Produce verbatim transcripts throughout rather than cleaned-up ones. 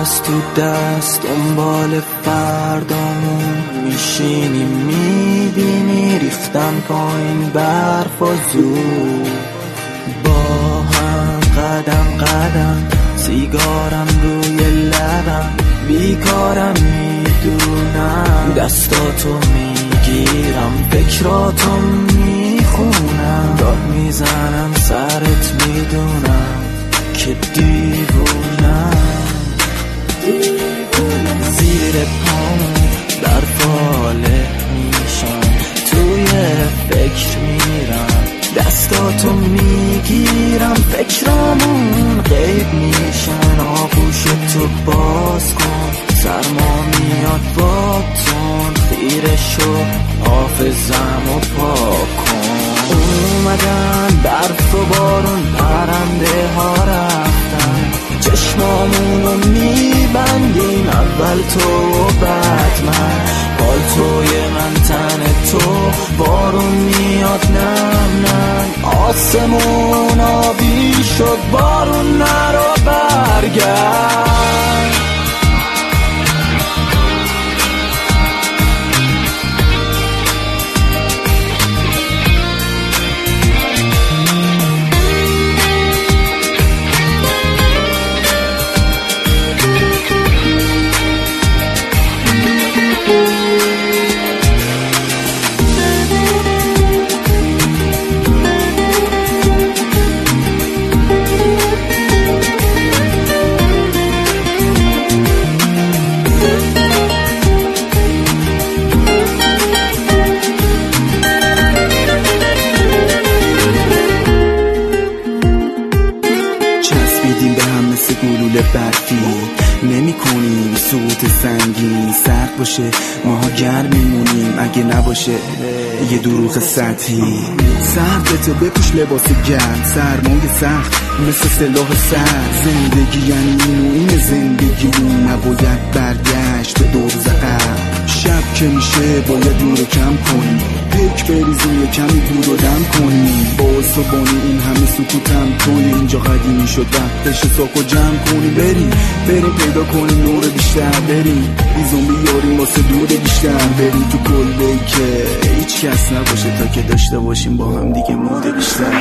دست تو دست دنبال فردامون میشینیم، میبینی ریختن پایین برف و زور. با هم قدم قدم سیگارم روی لبم، بیکارم میدونم دستاتو میگیرم، فکراتو میخونم، داد میزنم سرت میدونم که دیوونم. زیر پامو در فاله میشم، توی فکر میرم، دستاتو میگیرم، فکرامون غیب میشن. آغوشتو باز کن، سرما میاد باتون، خیره شو حافظمو پاک کن. اومدن برف و بارون، پرنده ها رفتن، چشمامونو میبندیم، اول تو و بعد من. پالتوی من تن تو، بارون میاد نم نم، آسمون آبی شد، بارون نرو برگرد. به هم مثل گلوله برفی، نمی کنیم سقوط سنگین. سرد باشه ماها گرم میمونیم، اگه نباشه یه دروغ سطحی. سرد تو بپوش لباس گرم، سرمای سخت مثل سلاح سرد. زندگی یعنی این و این زندگیمون، نباید برگشت به دور زقم. شب که میشه باید نور کم کنیم، پیک بریزیم یه کمی دور رو دم کنیم. با صبحانی این همه سکوتم کنیم، اینجا قدیمی شد وقتش ساک و جمع کنیم. بریم بریم پیدا کنیم نور بیشتر، بریم بی زنبی یاریم واسه دور بیشتر. بریم تو کلبه‌ای که هیچ کس نباشه، تا که داشته باشیم با هم دیگه موده بیشتر.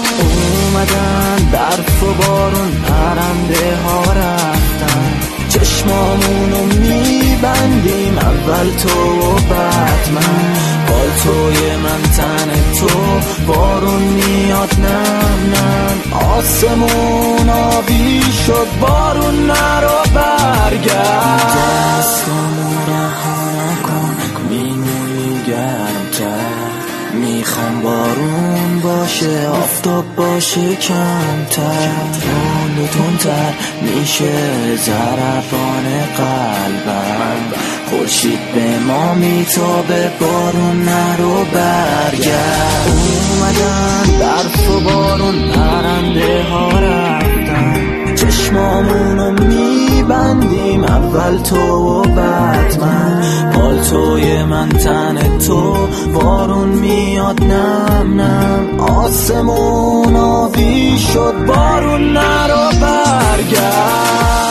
اومدن برف و بارون، پرنده ها رفتن، چشمامونو میبندیم، اول تو و بعد من. پالتوی من تن تو، بارون میاد نم نم، آسمون آبی شد، بارون نرو برگرد. دستامو رها نکن، میمونی گرمتر، میخوام بارون باشه، آفتاب باشه کمتر، رون و تندتر میشه ضربان قلبم. خورشید به ما میتابه، بارون نرو برگرد. اومدن برف و بارون، پرنده ها رفتن، چشمامونو میبندیم، اول تو و بعد من. پالتوی من تن تو، بارون میاد نم نم، آسمون آبی شد، بارون نرو برگرد.